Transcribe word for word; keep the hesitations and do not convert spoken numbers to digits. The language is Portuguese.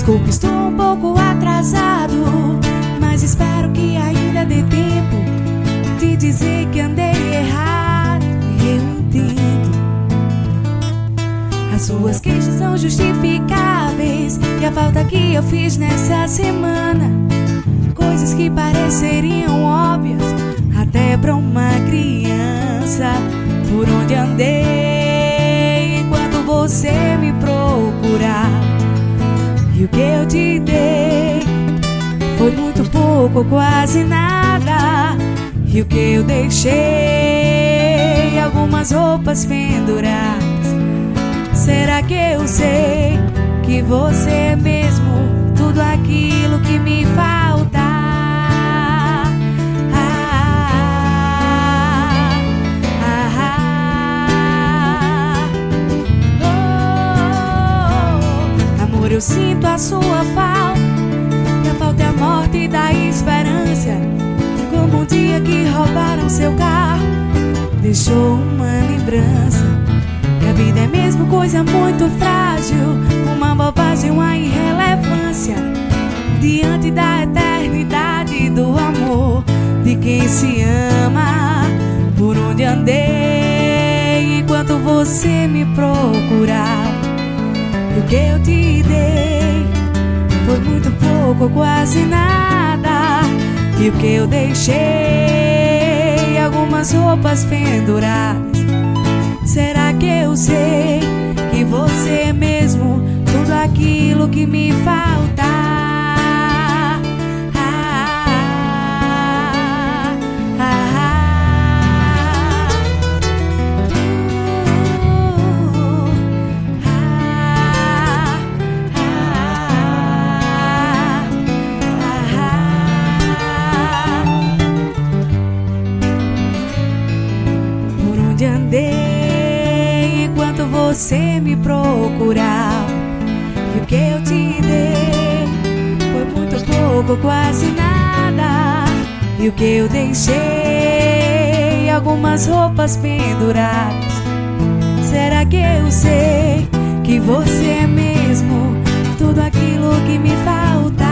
Desculpe, estou um pouco atrasado, mas espero que ainda dê tempo de dizer que andei errado. E eu entendo, as suas queixas são justificáveis, e a falta que eu fiz nessa semana, coisas que pareceriam óbvias até pra uma criança. Por onde andei enquanto você me procurava, e o que eu te dei foi muito pouco ou quase nada. E o que eu deixei, algumas roupas penduradas. Será que eu sei que você é mesmo tudo aquilo que me falta? Ah, ah, ah, oh, amor, eu sinto a sua falta, e a falta é a morte da esperança. Como um dia que roubaram seu carro, deixou uma lembrança. Que a vida é mesmo coisa muito frágil, uma bobagem, uma irrelevância diante da eternidade do amor de quem se ama. Por onde andei enquanto você me procurava, e o que eu te dei foi muito pouco ou quase nada. E o que eu deixei, algumas roupas penduradas. Será que eu sei que você é mesmo tudo aquilo que me falta? Ah, ah, ah, por onde andei enquanto você me procurava, e o que eu te dei foi muito pouco, quase nada. E o que eu deixei, algumas roupas penduradas. Será que eu sei que você é mesmo tudo aquilo que me falta?